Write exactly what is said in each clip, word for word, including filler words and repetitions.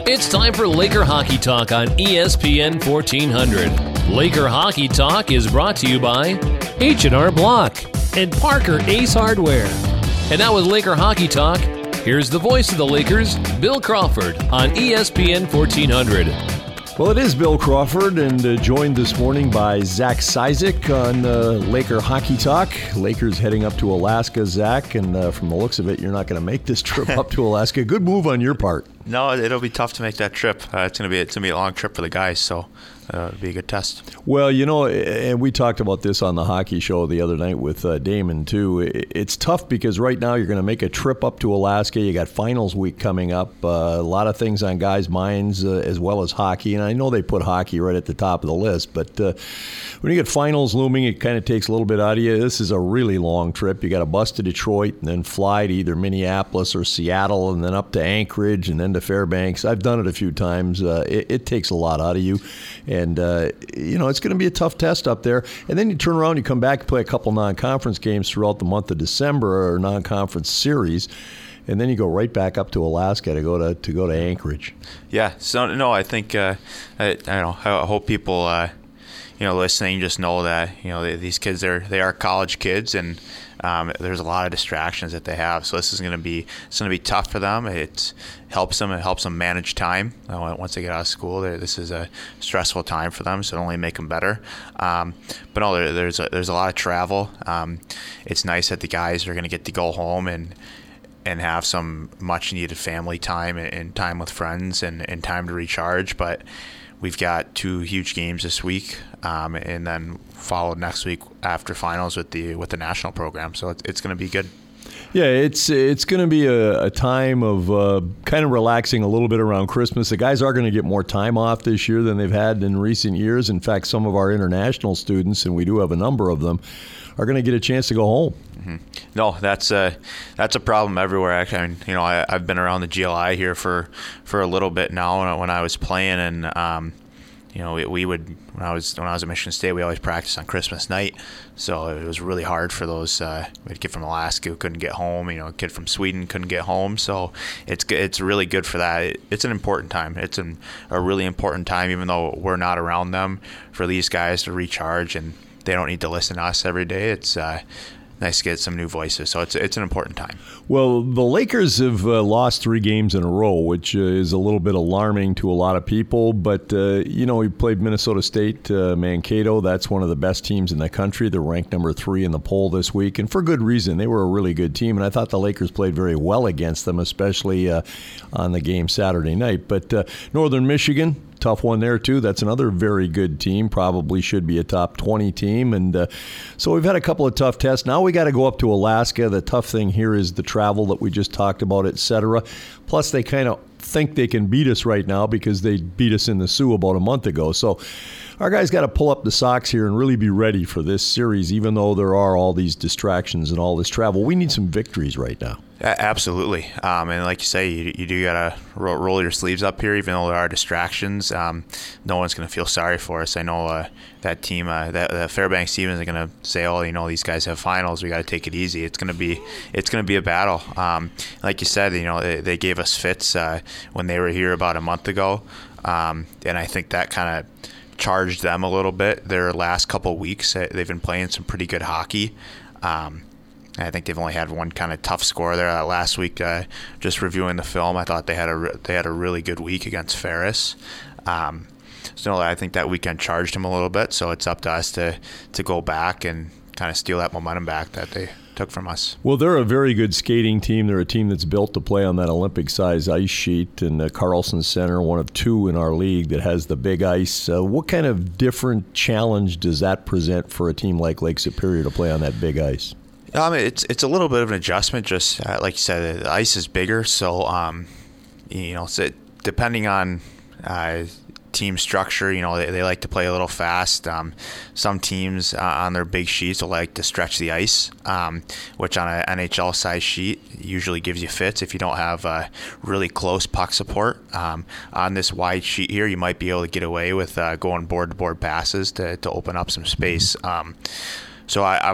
It's time for Laker Hockey Talk on E S P N fourteen hundred. Laker Hockey Talk is brought to you by H and R Block and Parker Ace Hardware. And now with Laker Hockey Talk, here's the voice of the Lakers, Bill Crawford, on E S P N fourteen hundred. Well, it is Bill Crawford, and uh, joined this morning by Zach Cizik on uh, Laker Hockey Talk. Lakers heading up to Alaska, Zach, and uh, from the looks of it, you're not going to make this trip up to Alaska. Good move on your part. No, it'll be tough to make that trip. Uh, it's going to be it's going to be a long trip for the guys, so uh, it'll be a good test. Well, you know, and we talked about this on the hockey show the other night with uh, Damon, too. It's tough because right now you're going to make a trip up to Alaska. You got finals week coming up. Uh, a lot of things on guys' minds uh, as well as hockey. And I know they put hockey right at the top of the list. But uh, when you get finals looming, it kind of takes a little bit out of you. This is a really long trip. You got to bus to Detroit and then fly to either Minneapolis or Seattle and then up to Anchorage and then to Fairbanks. I've done it a few times. Uh, it, it takes a lot out of you. And, uh, you know, it's going to be a tough test up there. And then you turn around, you come back, play a couple non-conference games throughout the month of December or non-conference series, and then you go right back up to Alaska to go to to go to Anchorage. Yeah. So no, I think uh, I, I don't know. I hope people, uh, you know, listening just know that you know they, these kids are they are college kids and. Um, there's a lot of distractions that they have, so this is going to be it's going to be tough for them. It helps them. It helps them manage time. Uh, once they get out of school, this is a stressful time for them, so it'll only make them better. Um, but no, there, there's a, there's a lot of travel. Um, it's nice that the guys are going to get to go home and and have some much needed family time and, and time with friends and, and time to recharge. But we've got two huge games this week, um, and then followed next week after finals with the with the national program. So it's, it's going to be good. Yeah, it's it's going to be a, a time of uh, kind of relaxing a little bit around Christmas. The guys are going to get more time off this year than they've had in recent years. In fact, some of our international students, and we do have a number of them, are going to get a chance to go home. Mm-hmm. No, that's a that's a problem everywhere. Actually, I mean, you know, I, I've been around the G L I here for, for a little bit now. When I, when I was playing, and um, you know, we, we would when I was when I was at Michigan State, we always practiced on Christmas night. So it was really hard for those. Uh, we had a kid from Alaska who couldn't get home. You know, a kid from Sweden couldn't get home. So it's it's really good for that. It, it's an important time. It's an, a really important time, even though we're not around them, for these guys to recharge, and they don't need to listen to us every day. It's uh, nice to get some new voices. So it's it's an important time. Well, the Lakers have uh, lost three games in a row, which uh, is a little bit alarming to a lot of people. But, uh, you know, we played Minnesota State, uh, Mankato. That's one of the best teams in the country. They're ranked number three in the poll this week, and for good reason. They were a really good team, and I thought the Lakers played very well against them, especially uh, on the game Saturday night. But uh, Northern Michigan, tough one there, too. That's another very good team, probably should be a top twenty team. And uh, so we've had a couple of tough tests. Now we got to go up to Alaska. The tough thing here is the travel that we just talked about, et cetera. Plus, they kind of think they can beat us right now because they beat us in the Sioux about a month ago. So our guys got to pull up the socks here and really be ready for this series, even though there are all these distractions and all this travel. We need some victories right now. Absolutely. Um, and like you say, you, you do got to roll, roll your sleeves up here, even though there are distractions. Um, no one's going to feel sorry for us. I know uh, that team, uh, that, that Fairbanks team is going to say, oh, you know, these guys have finals. We got to take it easy. It's going to be it's going to be a battle. Um, like you said, you know, they, they gave us fits uh, when they were here about a month ago. Um, and I think that kind of charged them a little bit. Their last couple of weeks, they've been playing some pretty good hockey. Um, I think they've only had one kind of tough score there. Uh, last week, uh, just reviewing the film, I thought they had a re- they had a really good week against Ferris. Um, so I think that weekend charged them a little bit. So it's up to us to to go back and kind of steal that momentum back that they took from us. Well, they're a very good skating team. They're a team that's built to play on that Olympic-size ice sheet, and the Carlson Center, one of two in our league that has the big ice. Uh, what kind of different challenge does that present for a team like Lake Superior to play on that big ice? Um, it's it's a little bit of an adjustment. Just uh, like you said, the ice is bigger, so um, you know, so it, depending on uh, team structure, you know, they, they like to play a little fast. Um, some teams uh, on their big sheets will like to stretch the ice, um, which on an N H L size sheet usually gives you fits if you don't have uh, really close puck support. Um, on this wide sheet here, you might be able to get away with uh, going board to board passes to to open up some space. Um, so I, I'm.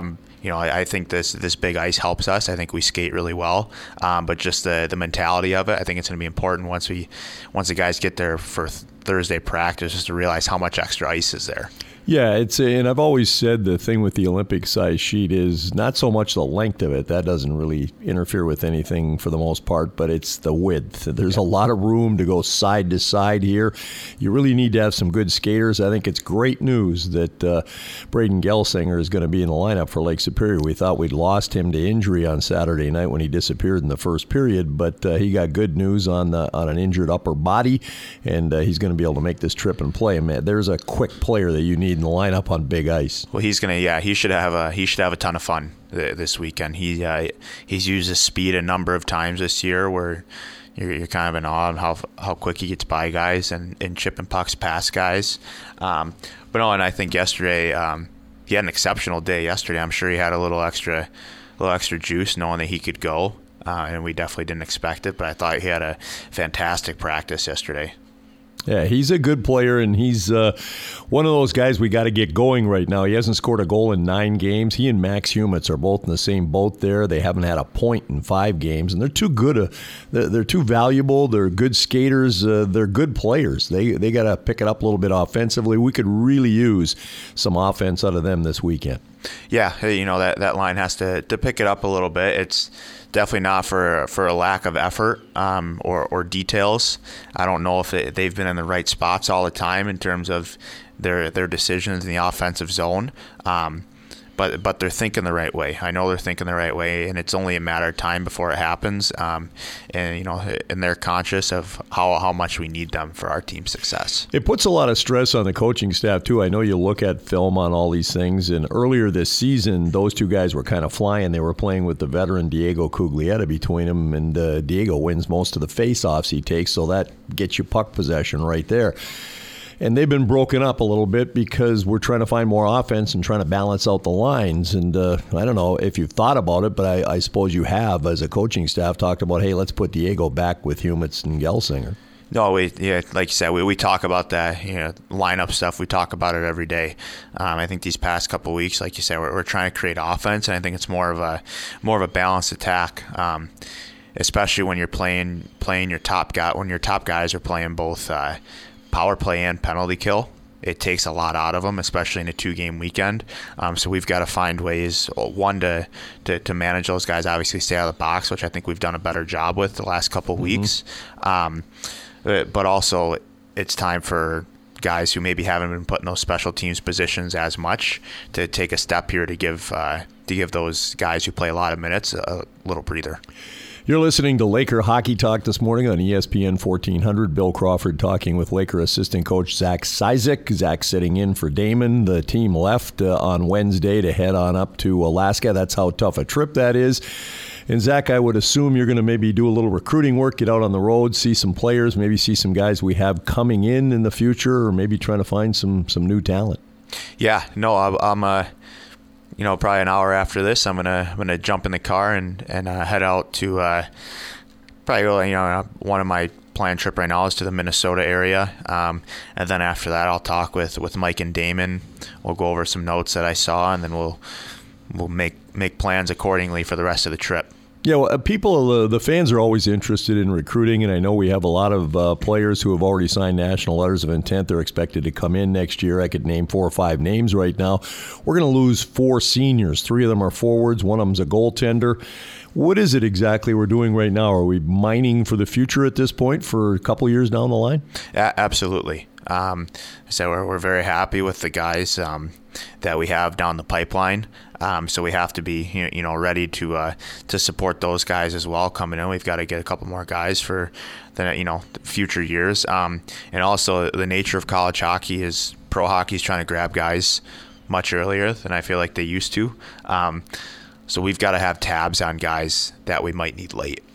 you know, I, I think this this big ice helps us. I think we skate really well, um, but just the the mentality of it, I think it's going to be important once we once the guys get there for th- Thursday practice, just to realize how much extra ice is there. Yeah, it's and I've always said the thing with the Olympic size sheet is not so much the length of it. That doesn't really interfere with anything for the most part, but it's the width. There's a lot of room to go side to side here. You really need to have some good skaters. I think it's great news that uh, Braden Gelsinger is going to be in the lineup for Lake Superior. We thought we'd lost him to injury on Saturday night when he disappeared in the first period, but uh, he got good news on the, on an injured upper body, and uh, he's going to be able to make this trip and play. Man, there's a quick player that you need in the lineup on big ice. Well, he's gonna, yeah, he should have a he should have a ton of fun th- this weekend. He uh, he's used his speed a number of times this year, where you're, you're kind of in awe of how how quick he gets by guys and, and chipping pucks past guys. Um, but no, and I think yesterday um, he had an exceptional day. Yesterday, I'm sure he had a little extra, little extra juice, knowing that he could go, uh, and we definitely didn't expect it. But I thought he had a fantastic practice yesterday. Yeah, he's a good player, and he's uh, one of those guys we got to get going right now. He hasn't scored a goal in nine games. He and Max Humitz are both in the same boat there. They haven't had a point in five games, and they're too good. Uh, they're, they're too valuable. They're good skaters. Uh, they're good players. They they got to pick it up a little bit offensively. We could really use some offense out of them this weekend. Yeah, you know, that, that line has to, to pick it up a little bit. It's definitely not for for a lack of effort um, or, or details. I don't know if it, they've been in the right spots all the time in terms of their their decisions in the offensive zone. Um, but but they're thinking the right way. I know they're thinking the right way, and it's only a matter of time before it happens. Um, and you know, and they're conscious of how how much we need them for our team's success. It puts a lot of stress on the coaching staff too. I know you look at film on all these things, and earlier this season, those two guys were kind of flying. They were playing with the veteran Diego Cuglietta between them, and uh, Diego wins most of the face-offs he takes, so that gets you puck possession right there. And they've been broken up a little bit because we're trying to find more offense and trying to balance out the lines. And uh, I don't know if you've thought about it, but I, I suppose you have, as a coaching staff, talked about, hey, let's put Diego back with Humitz and Gelsinger. No, we yeah, like you said, we, we talk about that, you know, lineup stuff. We talk about it every day. Um, I think these past couple of weeks, like you said, we're, we're trying to create offense, and I think it's more of a more of a balanced attack. Um, especially when you're playing playing your top guy, when your top guys are playing both. Uh, power play and penalty kill. It takes a lot out of them, especially in a two-game weekend. Um, so we've got to find ways, one, to, to to manage those guys, obviously stay out of the box, which I think we've done a better job with the last couple of mm-hmm. weeks. Um, but also, it's time for guys who maybe haven't been put in those special teams positions as much to take a step here to give uh, to give those guys who play a lot of minutes a little breather. You're listening to Laker Hockey Talk this morning on E S P N fourteen hundred. Bill Crawford talking with Laker assistant coach Zach Cizik. Zach sitting in for Damon. The team left uh, on Wednesday to head on up to Alaska. That's how tough a trip that is. And Zach, I would assume you're going to maybe do a little recruiting work, get out on the road, see some players, maybe see some guys we have coming in in the future, or maybe trying to find some some new talent. Yeah, no, I'm uh you know, probably an hour after this, I'm gonna I'm gonna jump in the car and and uh, head out to uh, probably go. You know, one of my planned trip right now is to the Minnesota area, um, and then after that, I'll talk with, with Mike and Damon. We'll go over some notes that I saw, and then we'll we'll make make plans accordingly for the rest of the trip. Yeah, well, people, uh, the fans are always interested in recruiting, and I know we have a lot of uh, players who have already signed national letters of intent. They're expected to come in next year. I could name four or five names right now. We're going to lose four seniors. Three of them are forwards. One of them's a goaltender. What is it exactly we're doing right now? Are we mining for the future at this point for a couple years down the line? Yeah, absolutely. Um, so we're, we're very happy with the guys um, that we have down the pipeline. Um, so we have to be, you know, ready to uh, to support those guys as well coming in. We've got to get a couple more guys for the, you know, future years. Um, and also the nature of college hockey is pro hockey is trying to grab guys much earlier than I feel like they used to. Um, so we've got to have tabs on guys that we might need late.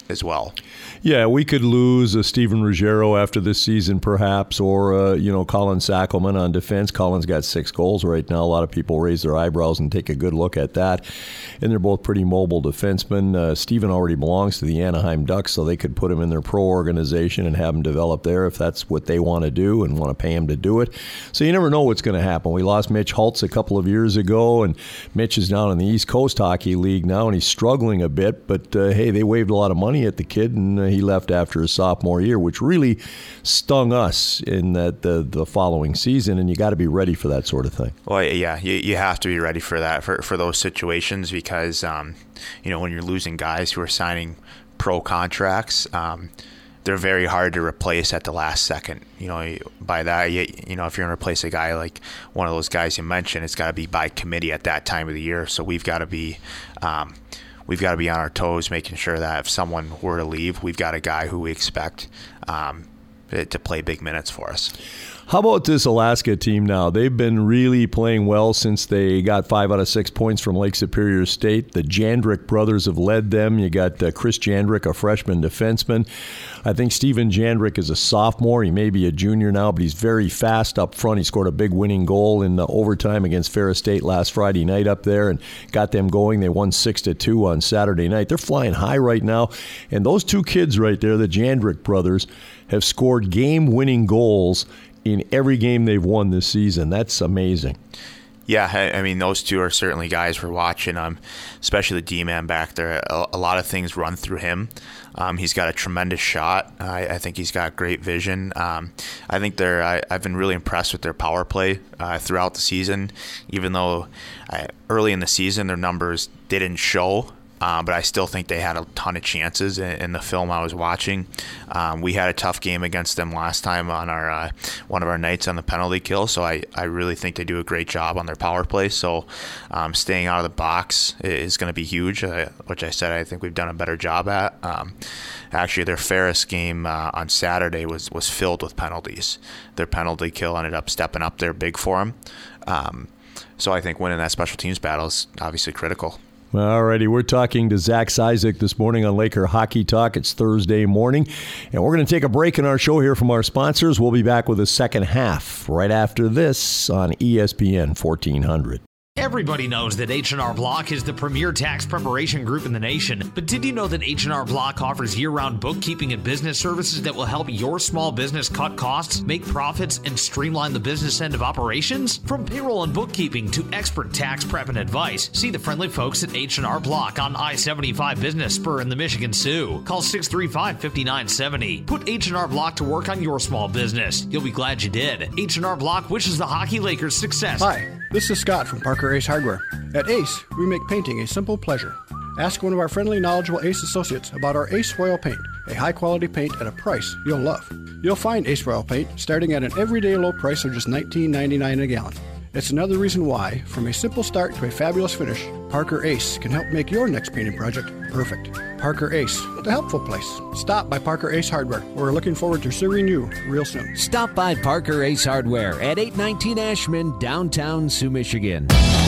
as well. Yeah, we could lose a Steven Ruggiero after this season, perhaps, or uh, you know, Colin Sackelman on defense. Colin's got six goals right now. A lot of people raise their eyebrows and take a good look at that, and they're both pretty mobile defensemen. Uh, Steven already belongs to the Anaheim Ducks, so they could put him in their pro organization and have him develop there if that's what they want to do and want to pay him to do it. So you never know what's going to happen. We lost Mitch Holtz a couple of years ago, and Mitch is down in the East Coast Hockey League now, and he's struggling a bit. But uh, hey, they waved a lot of money at the kid, and uh, he left after his sophomore year, which really stung us in that the, the following season, and you got to be ready for that sort of thing. Well, yeah, you, you have to be ready for that, for, for those situations, because, um, you know, when you're losing guys who are signing pro contracts, um, they're very hard to replace at the last second. You know, by that, you, you know, if you're going to replace a guy like one of those guys you mentioned, it's got to be by committee at that time of the year. So we've got to be um, we've got to be on our toes, making sure that if someone were to leave, we've got a guy who we expect um, to play big minutes for us. How about this Alaska team now? They've been really playing well since they got five out of six points from Lake Superior State. The Jandrick brothers have led them. You got uh, Chris Jandrick, a freshman defenseman. I think Steven Jandrick is a sophomore. He may be a junior now, but he's very fast up front. He scored a big winning goal in the overtime against Ferris State last Friday night up there and got them going. They won six to two on Saturday night. They're flying high right now. And those two kids right there, the Jandrick brothers, have scored game-winning goals in every game they've won this season. That's amazing. Yeah, I, I mean, those two are certainly guys we're watching, um, especially the D-man back there. A, a lot of things run through him. Um, he's got a tremendous shot. I, I think he's got great vision. Um, I think they're. I, I've been really impressed with their power play uh, throughout the season, even though I, early in the season their numbers didn't show. Um, but I still think they had a ton of chances in, in the film I was watching. Um, we had a tough game against them last time on our uh, one of our nights on the penalty kill, so I, I really think they do a great job on their power play. So um, staying out of the box is going to be huge, uh, which I said I think we've done a better job at. Um, actually, their Ferris game uh, on Saturday was, was filled with penalties. Their penalty kill ended up stepping up there big for them. Um, so I think winning that special teams battle is obviously critical. All righty, we're talking to Zach Cizik this morning on Laker Hockey Talk. It's Thursday morning, and we're going to take a break in our show here from our sponsors. We'll be back with the second half right after this on E S P N fourteen hundred. Everybody knows that H and R Block is the premier tax preparation group in the nation. But did you know that H and R Block offers year-round bookkeeping and business services that will help your small business cut costs, make profits, and streamline the business end of operations? From payroll and bookkeeping to expert tax prep and advice, see the friendly folks at H and R Block on I seventy-five Business Spur in the Michigan Sioux. Call six three five, five nine seven zero. Put H and R Block to work on your small business. You'll be glad you did. H and R Block wishes the Hockey Lakers success. Hi, this is Scott from Parker Ace Hardware. At Ace, we make painting a simple pleasure. Ask one of our friendly, knowledgeable Ace associates about our Ace Royal Paint, a high-quality paint at a price you'll love. You'll find Ace Royal Paint starting at an everyday low price of just nineteen ninety-nine a gallon. It's another reason why, from a simple start to a fabulous finish, Parker Ace can help make your next painting project perfect. Parker Ace, the helpful place. Stop by Parker Ace Hardware. We're looking forward to serving you real soon. Stop by Parker Ace Hardware at eight nineteen Ashman, downtown Sioux, Michigan.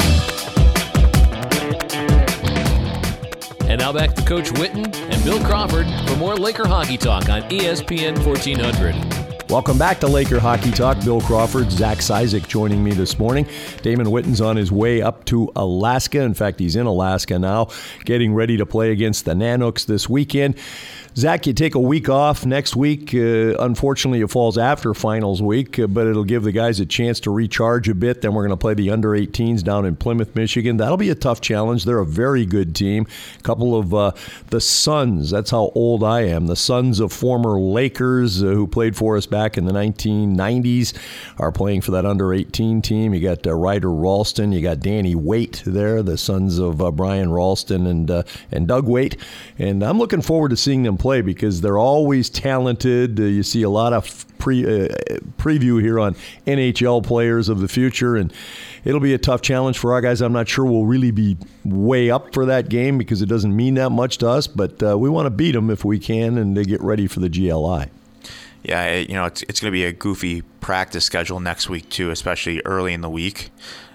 And now back to Coach Whitten and Bill Crawford for more Laker Hockey Talk on E S P N fourteen hundred. Welcome back to Laker Hockey Talk. Bill Crawford, Zach Cizik joining me this morning. Damon Whitten's on his way up to Alaska. In fact, he's in Alaska now, getting ready to play against the Nanooks this weekend. Zach, you take a week off next week. Uh, unfortunately, it falls after finals week, uh, but it'll give the guys a chance to recharge a bit. Then we're going to play the under eighteens down in Plymouth, Michigan. That'll be a tough challenge. They're a very good team. A couple of uh, the sons, that's how old I am, the sons of former Lakers uh, who played for us back in the nineteen nineties are playing for that under eighteen team. You got uh, Ryder Ralston. You got Danny Waite there, the sons of uh, Brian Ralston and, uh, and Doug Waite. And I'm looking forward to seeing them play because they're always talented. Uh, you see a lot of pre uh, preview here on N H L players of the future, and it'll be a tough challenge for our guys. I'm not sure we'll really be way up for that game because it doesn't mean that much to us, but uh, we want to beat them if we can and to get ready for the G L I. Yeah, you know, it's it's going to be a goofy practice schedule next week too, especially early in the week.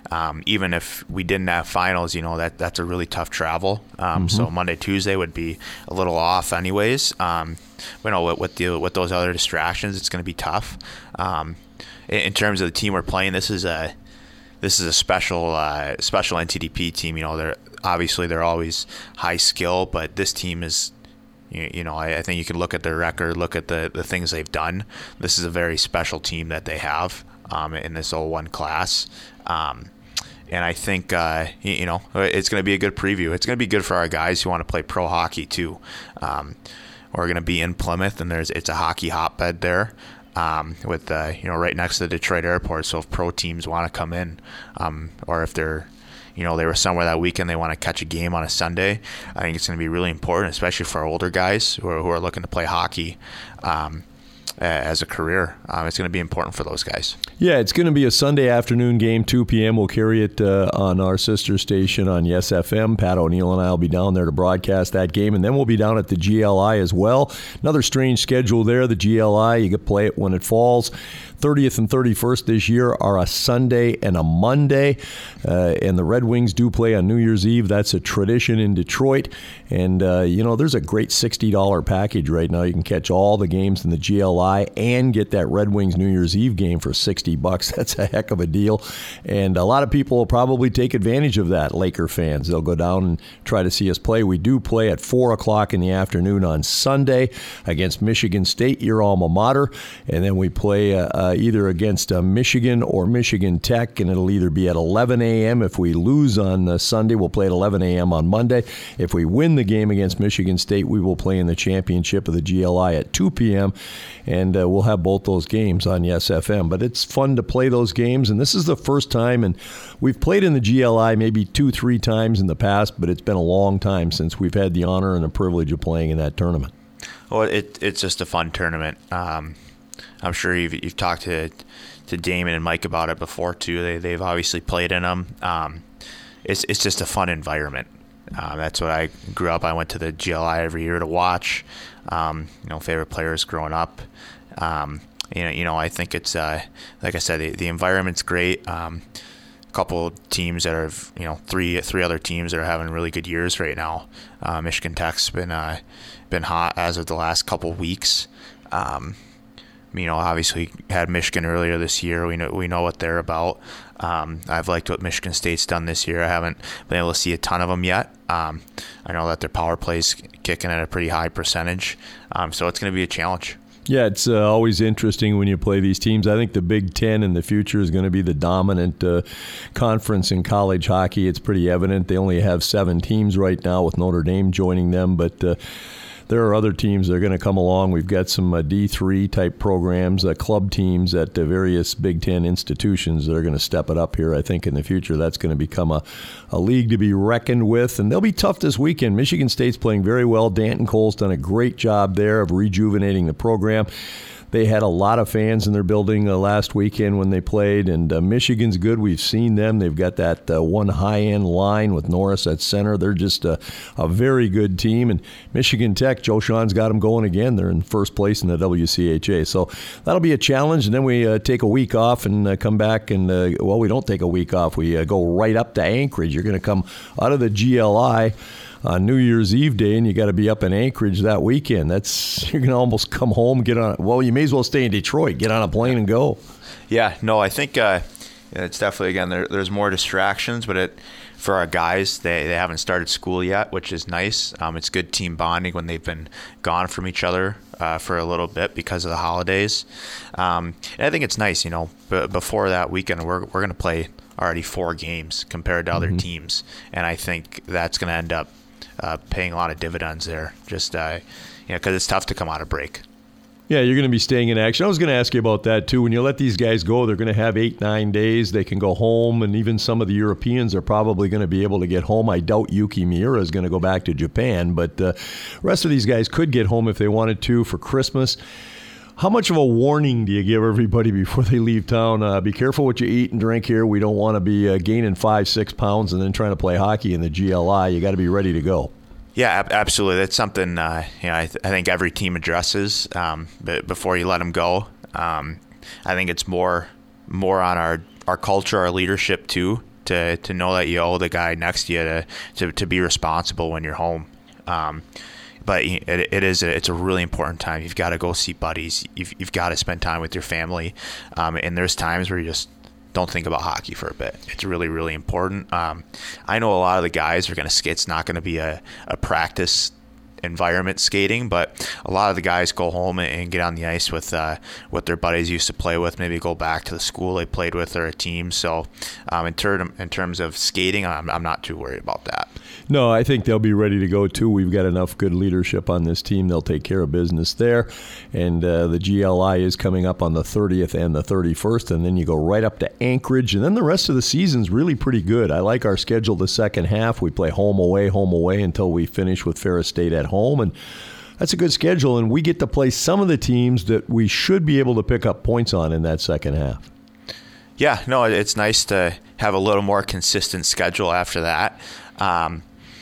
um, even if we didn't have finals, you know, that that's a really tough travel. Um, mm-hmm. So Monday, Tuesday would be a little off anyways. Um, you know, with, with, the, with those other distractions, it's going to be tough. Um, in, in terms of the team we're playing, this is a this is a special uh, special N T D P team. You know, they're obviously they're always high skill, but this team is. You, you know, I, I think you can look at their record, look at the, the things they've done. This is a very special team that they have um, in this oh one class. Um, and I think, uh, you, you know, it's going to be a good preview. It's going to be good for our guys who want to play pro hockey, too. Um, we're going to be in Plymouth, and there's it's a hockey hotbed there. Um, with, uh, you know, right next to the Detroit airport. So if pro teams want to come in um, or if they're, you know, they were somewhere that weekend, they want to catch a game on a Sunday, I think it's going to be really important, especially for our older guys who are, who are looking to play hockey um, as a career. Um, it's going to be important for those guys. Yeah, it's going to be a Sunday afternoon game, two p.m. We'll carry it uh, on our sister station on Yes F M. Pat O'Neill and I will be down there to broadcast that game, and then we'll be down at the G L I as well. Another strange schedule there, the G L I. You can play it when it falls. thirtieth and thirty-first this year are a Sunday and a Monday, uh, and the Red Wings do play on New Year's Eve. That's a tradition in Detroit, and uh, you know, there's a great sixty dollars package right now. You can catch all the games in the G L I and get that Red Wings New Year's Eve game for sixty bucks. That's a heck of a deal, and a lot of people will probably take advantage of that. Laker fans, they'll go down and try to see us play. We do play at four o'clock in the afternoon on Sunday against Michigan State, your alma mater, and then we play uh, uh, either against uh, Michigan or Michigan Tech, and it'll either be at eleven a.m. If we lose on uh, Sunday, we'll play at eleven a.m. on Monday. If we win the game against Michigan State, we will play in the championship of the G L I at two p.m., and uh, we'll have both those games on Yes F M. But it's fun to play those games, and this is the first time, and we've played in the G L I maybe two, three times in the past, but it's been a long time since we've had the honor and the privilege of playing in that tournament. Well, it, it's just a fun tournament. Um, I'm sure you've, you've talked to to Damon and Mike about it before, too. They, they've obviously played in them. Um, it's, it's just a fun environment. Uh, that's what I grew up. I went to the G L I every year to watch. Um, you know, favorite players growing up. Um, you know, you know, I think it's uh, like I said, the, the environment's great. Um, a couple teams that are, you know, three three other teams that are having really good years right now. Uh, Michigan Tech's been uh, been hot as of the last couple weeks. Um, you know, obviously had Michigan earlier this year. We know we know what they're about. Um, I've liked what Michigan State's done this year. I haven't been able to see a ton of them yet. Um, I know that their power play's kicking at a pretty high percentage, um, so it's going to be a challenge. Yeah, it's uh, always interesting when you play these teams. I think the Big Ten in the future is going to be the dominant uh, conference in college hockey. It's pretty evident. They only have seven teams right now with Notre Dame joining them, but uh, there are other teams that are going to come along. We've got some uh, D three type programs, uh, club teams at uh, various Big Ten institutions that are going to step it up here. I think in the future that's going to become a, a league to be reckoned with, and they'll be tough this weekend. Michigan State's playing very well. Danton Cole's done a great job there of rejuvenating the program. They had a lot of fans in their building uh, last weekend when they played, and uh, Michigan's good. We've seen them. They've got that uh, one high-end line with Norris at center. They're just a, a very good team. And Michigan Tech, Joe Sean's got them going again. They're in first place in the W C H A. So that'll be a challenge. And then we uh, take a week off and uh, come back. And, uh, well, we don't take a week off. We uh, go right up to Anchorage. You're going to come out of the G L I on New Year's Eve day, and you got to be up in Anchorage that weekend. That's you're going to almost come home, get on. Well, you may as well stay in Detroit, get on a plane and go. Yeah, no, I think uh, it's definitely, again, there, there's more distractions, but it for our guys, they, they haven't started school yet, which is nice. Um, it's good team bonding when they've been gone from each other uh, for a little bit because of the holidays. Um, and I think it's nice, you know, b- before that weekend, we're we're going to play already four games compared to other mm-hmm. teams, and I think that's going to end up Uh, paying a lot of dividends there, just uh, you know, because it's tough to come out of break. Yeah, you're going to be staying in action. I was going to ask you about that, too. When you let these guys go, they're going to have eight, nine days. They can go home, and even some of the Europeans are probably going to be able to get home. I doubt Yuki Miura is going to go back to Japan, but the uh, rest of these guys could get home if they wanted to for Christmas. How much of a warning do you give everybody before they leave town? Uh, be careful what you eat and drink here. We don't want to be uh, gaining five, six pounds and then trying to play hockey in the G L I. You got to be ready to go. Yeah, ab- absolutely. That's something uh, you know. I, th- I think every team addresses um, but before you let them go. Um, I think it's more more on our, our culture, our leadership too, to to know that you owe the guy next to you to to, to be responsible when you're home. Um, but it, it is a, it's a really important time. You've got to go see buddies. You've you've got to spend time with your family. Um, and there's times where you just don't think about hockey for a bit. It's really, really important. Um, I know a lot of the guys are going to skate. It's not going to be a, a practice environment skating, but a lot of the guys go home and get on the ice with uh, what their buddies used to play with, maybe go back to the school they played with or a team. So um, in, ter- in terms of skating, I'm, I'm not too worried about that. No, I think they'll be ready to go, too. We've got enough good leadership on this team. They'll take care of business there. And uh, the G L I is coming up on the thirtieth and the thirty-first, and then you go right up to Anchorage. And then the rest of the season's really pretty good. I like our schedule the second half. We play home, away, home, away until we finish with Ferris State at home. And that's a good schedule, and we get to play some of the teams that we should be able to pick up points on in that second half. Yeah, no, it's nice to have a little more consistent schedule after that. Um,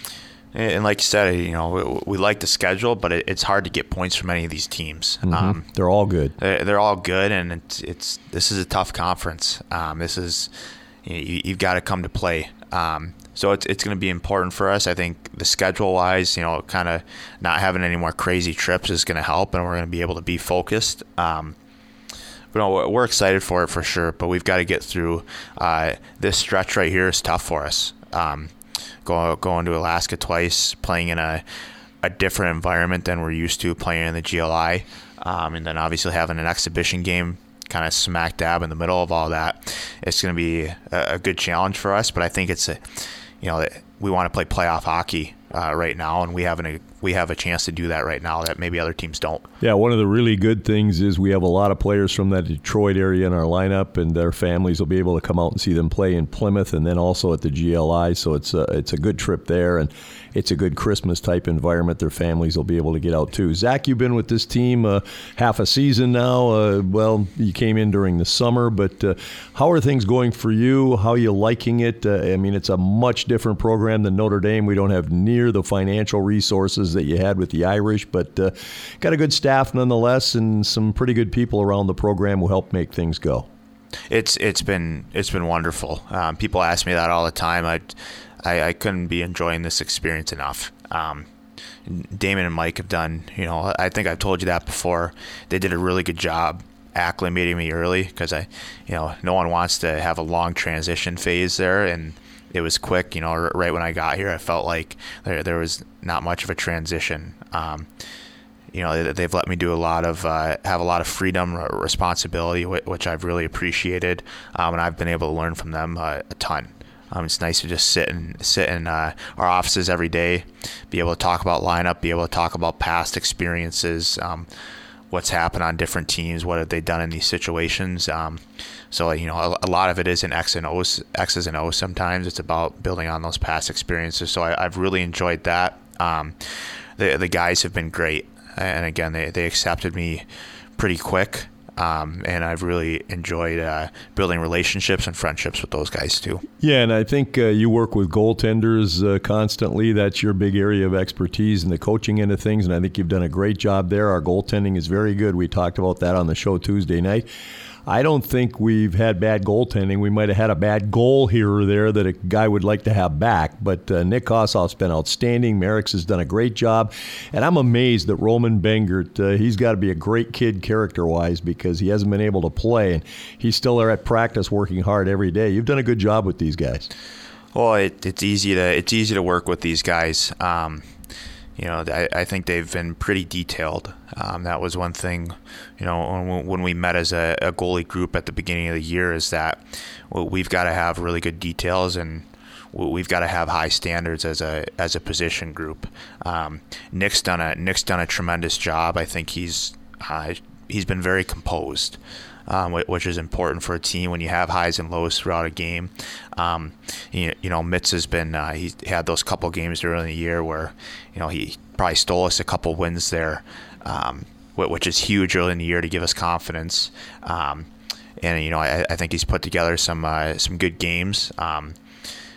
and like you said, you know, we, we like the schedule, but it, it's hard to get points from any of these teams. Mm-hmm. Um, they're all good. They're, they're all good, and it's, it's this is a tough conference. Um, this is you, you've got to come to play. Um, so it's it's going to be important for us. I think the schedule-wise, you know, kind of not having any more crazy trips is going to help, and we're going to be able to be focused. Um, but no, we're excited for it for sure, but we've got to get through. Uh, this stretch right here is tough for us. Um, Go, going to Alaska twice, playing in a, a different environment than we're used to, playing in the G L I, um, and then obviously having an exhibition game kind of smack dab in the middle of all that. It's going to be a, a good challenge for us, but I think it's a, you know, we want to play playoff hockey uh, right now, and we have an, we have a chance to do that right now that maybe other teams don't. Yeah, one of the really good things is we have a lot of players from that Detroit area in our lineup, and their families will be able to come out and see them play in Plymouth and then also at the G L I. So it's a, it's a good trip there, and it's a good Christmas-type environment. Their families will be able to get out, too. Zach, you've been with this team uh, half a season now. Uh, well, you came in during the summer, but uh, how are things going for you? How are you liking it? Uh, I mean, it's a much different program than Notre Dame. We don't have near the financial resources that you had with the Irish, but uh, got a good staff nonetheless and some pretty good people around the program who help make things go. It's it's been it's been wonderful. Um, people ask me that all the time. I, I I couldn't be enjoying this experience enough. Um, Damon and Mike have done, you know, I think I've told you that before. They did a really good job acclimating me early because I, you know, no one wants to have a long transition phase there, and it was quick. You know, right when I got here, I felt like there there was not much of a transition. Um, You know, they've let me do a lot of, uh, have a lot of freedom, responsibility, which I've really appreciated, um, and I've been able to learn from them uh, a ton. Um, it's nice to just sit and sit in uh, our offices every day, be able to talk about lineup, be able to talk about past experiences, um, what's happened on different teams, what have they done in these situations. Um, so, you know, a, a lot of it is in X and O's, X's and O's. Sometimes it's about building on those past experiences. So I, I've really enjoyed that. Um, the the guys have been great. And again, they, they accepted me pretty quick, um, and I've really enjoyed uh, building relationships and friendships with those guys too. Yeah, and I think uh, you work with goaltenders uh, constantly. That's your big area of expertise in the coaching end of things, and I think you've done a great job there. Our goaltending is very good. We talked about that on the show Tuesday night. I don't think we've had bad goaltending. We might have had a bad goal here or there that a guy would like to have back. But uh, Nick Kossoff's been outstanding. Merrick's has done a great job. And I'm amazed that Roman Bengert, uh, he's got to be a great kid character-wise because he hasn't been able to play. And he's still there at practice working hard every day. You've done a good job with these guys. Well, it, it's easy to it's easy to work with these guys. Um, You know, I, I think they've been pretty detailed. Um, that was one thing, you know, when, when we met as a, a goalie group at the beginning of the year is that well, we've got to have really good details and we've got to have high standards as a as a position group. Um, Nick's done a Nick's done a tremendous job. I think he's uh, he's been very composed. Um, which is important for a team when you have highs and lows throughout a game. Um, you, you know, Mitz has been, uh, he had those couple games early in the year where, you know, he probably stole us a couple wins there, um, which is huge early in the year to give us confidence. Um, and, you know, I, I think he's put together some uh, some good games. Um,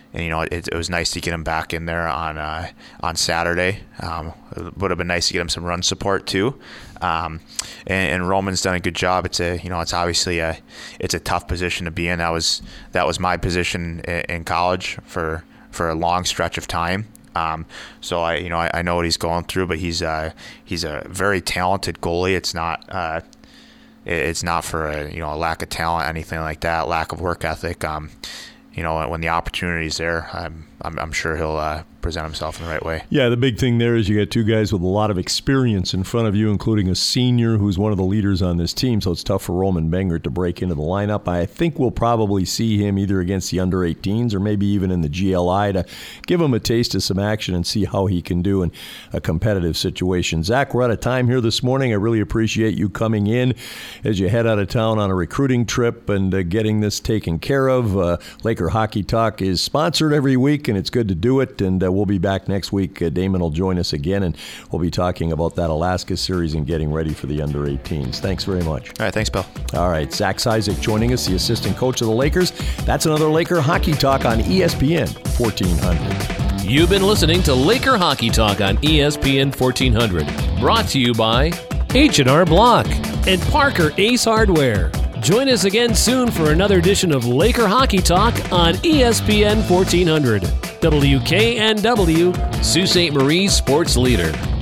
and you know it, it was nice to get him back in there on uh, on Saturday. Um, it would have been nice to get him some run support too. Um, and, and Roman's done a good job. It's a you know it's obviously a it's a tough position to be in. That was that was my position in, in college for for a long stretch of time. Um, so I you know I, I know what he's going through, but he's uh, he's a very talented goalie. It's not uh, it's not for a you know a lack of talent, anything like that, lack of work ethic. Um, you know when the opportunity's there, I'm I'm, I'm sure he'll uh, present himself in the right way. Yeah, the big thing there is you got two guys with a lot of experience in front of you, including a senior who's one of the leaders on this team, so it's tough for Roman Bengert to break into the lineup. I think we'll probably see him either against the under eighteens or maybe even in the G L I to give him a taste of some action and see how he can do in a competitive situation. Zach, we're out of time here this morning. I really appreciate you coming in as you head out of town on a recruiting trip and uh, getting this taken care of. Uh, Laker Hockey Talk is sponsored every week, and it's good to do it, and uh, we'll be back next week. Uh, Damon will join us again, and we'll be talking about that Alaska series and getting ready for the under eighteens. Thanks very much. All right, thanks, Bill. All right, Zach Cizik joining us, the assistant coach of the Lakers. That's another Laker Hockey Talk on E S P N fourteen hundred. You've been listening to Laker Hockey Talk on E S P N fourteen hundred, brought to you by H and R Block and Parker Ace Hardware. Join us again soon for another edition of Laker Hockey Talk on E S P N fourteen hundred. W K N W, Sault Ste. Marie Sports Leader.